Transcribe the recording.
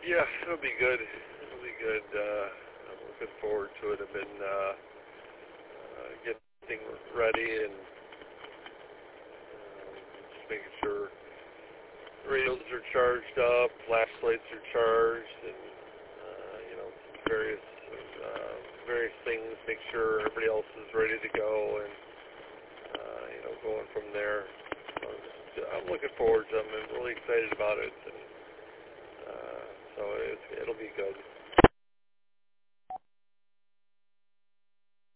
Yeah, it'll be good. It'll be good. I'm looking forward to it. I've been getting ready and just making sure radios are charged up, flashlights are charged, and various various things. Make sure everybody else is ready to go, and going from there. I'm looking forward to it. I'm really excited about it, and so it'll be good.